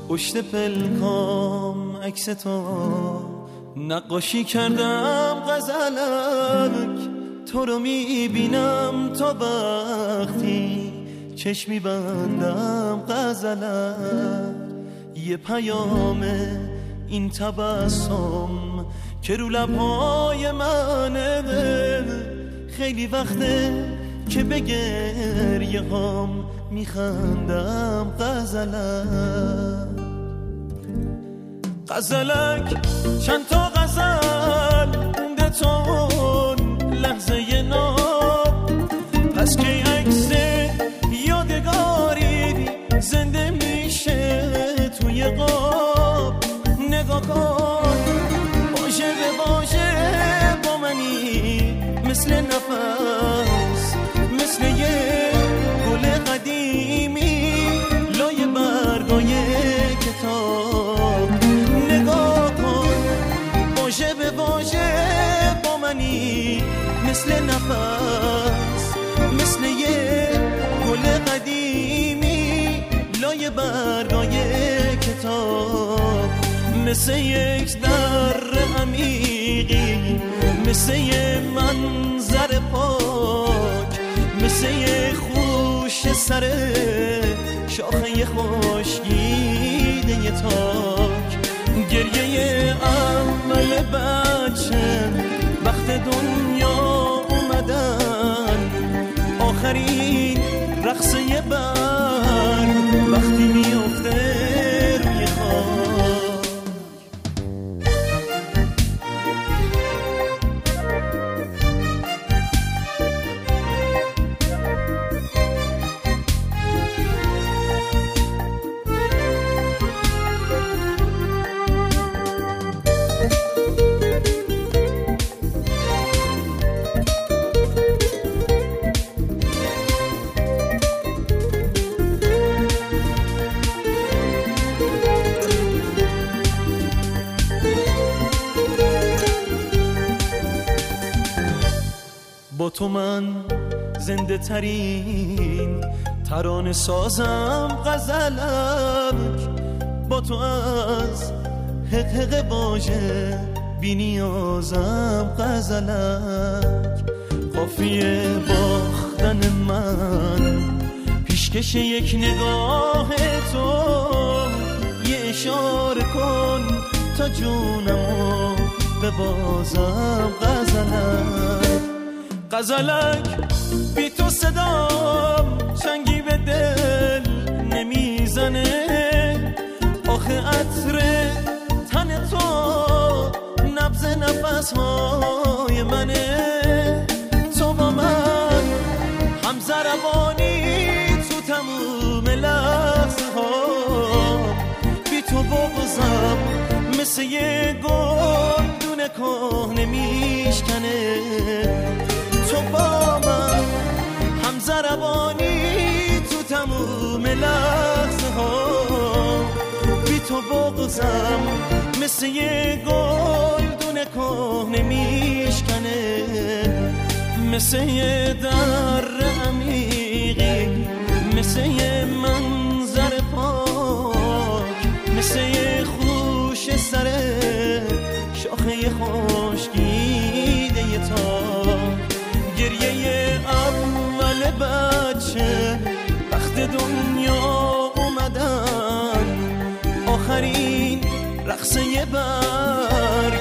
پشت پلکام عکس تو نقاشی کردم غزلک، تو رو میبینم تا وقتی چشمی بندم غزلک. یه پیام این تبسم که رو لبهای منه، خیلی وقته که به گریه هام میخندم غزلک. غزلک چند تا غزل مونده تون لحظه ناب، پس که عکس یادگاری زنده میشه توی قاب. نگاه کن باشه به باشه با منی، مثل نفس مثل یه گل قدیمی لای برگای کتاب. نگاه کن باشه به باشه با منی، مثل نفس مثل یه گل قدیمی لای برگای کتاب. مثل یک در عمیقی، مثل یه منظر پاک، مثل یه خوش سر شاخه خشکیده یه تاک. گریه اول بچه وقت دنیا اومدن، آخرین رقصه برگ وقتی میفته روی خاک. با تو من زنده ترین ترانه سازم غزلک، با تو از حق واژه بی نیازم غزلک. قافیه باختن من پیشکش یک نگاه تو، یه اشاره کن تا جونمو ببازم غزلک. غزلک بی تو صدام چنگی به دل نمیزنه، آخه عطر تن تو نبض نفسهای منه. تو با من هم ضربانی تو تموم لحظه ها، بی تو بغضم مثل یه گلدون کهنه میشکنه. تو با من هم ضربانی تو تموم لحظه ها، بی تو بغضم مثل یه گلدون کهنه میشکنه. مثل یه در عمیقی، مثل یه منظر پاک، مثل یه خوش سر شاخه خشکیده یه تاک. گریه اول بچه وقت دنیا اومدن، آخرین رقصه برگ